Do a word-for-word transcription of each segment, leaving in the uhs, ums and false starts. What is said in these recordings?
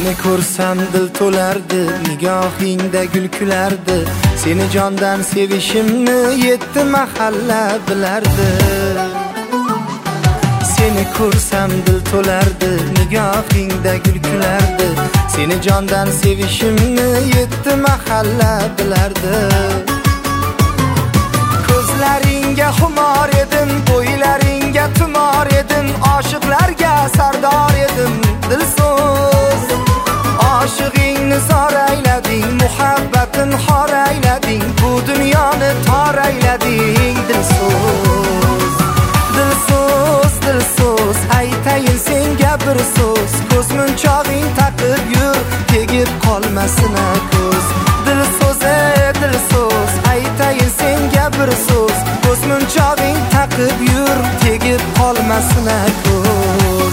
Seni ko'rsam dil to'lardi, nigohingda gul kulardi. Seni jondan sevishimni yetti mahalla bilardi. Seni ko'rsam dil to'lardi, nigohingda gul kulardi. Seni jondan sevishimni yetti mahalla bilardi. Ko'zlaringga xumor edim, bo'ylaringga tumor edim, oshiqlarga sardor edim. Dilso'z oshig'ingni zor aylading, muhabbatin xor aylading, bu dunyoni tor aylading. Dilso'z dilso'z dilso'z aytayin senga bir so'z, ko'z munchog'ing taqib yur, tegib qolmasin ko'z. Dilso'z dilso'z aytayin senga bir so'z, ko'z munchog'ing taqib yur, tegib qolmasin ko'z.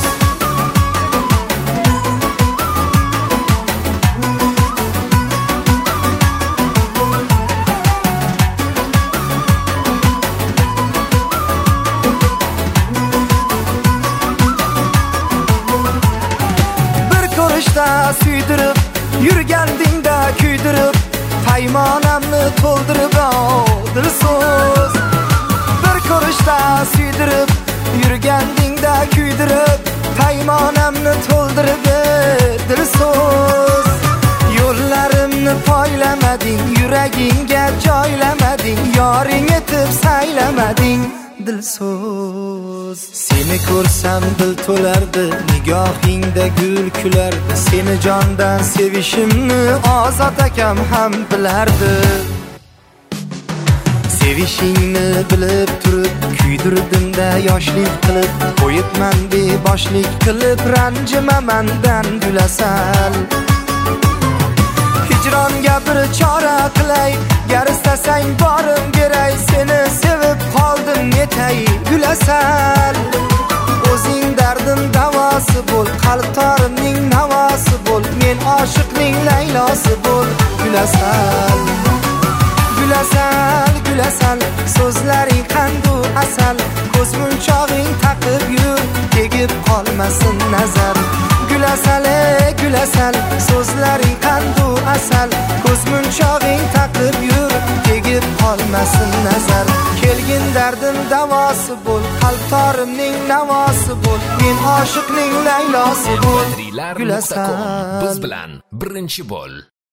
Suydirib yurgandingda kuydirib, paymonamni to'ldirib, oh dilso'z. Bir ko'rishda suydirib yurgandingda kuydirib, paymonamni to'ldirib, dilso'z. Yo'llarimni poylamading, yuragingga joylamading, yoring etib saylamading. Dilso'z seni ko'rsam dil to'lardi, nigohingda gul kulardi. Seni jondan sevishimni Ozod akam ham bilardi. Sevishingni bilib turib, kuydirdimda yoshlik qilib, qo'yibman beboshlik qilib, ranjimamandan gulasal. Hijronga bir chora qilay, gar istasang borim beray, seni sevib qoldim yetay gulasal. O'zing dardim davosi bo'l, qalb torimning navosi bo'l, men oshiqning laylosi bo'l. Gulasal gulasal gulasal so'zlaring qandu asal, ko'z munchog'ing taqib yur, tegib qolmasin nazar. Gulasal gulasal so'zlaring qandu asal, ko'z munchog'ing taqib yur, tegib qolmasin nazar. Kelgin dardim davosi bo'l, qalb torimning navosi bo'l, men oshiqning laylosi bo'l. Gulasal biz bilan birinchi bo'l.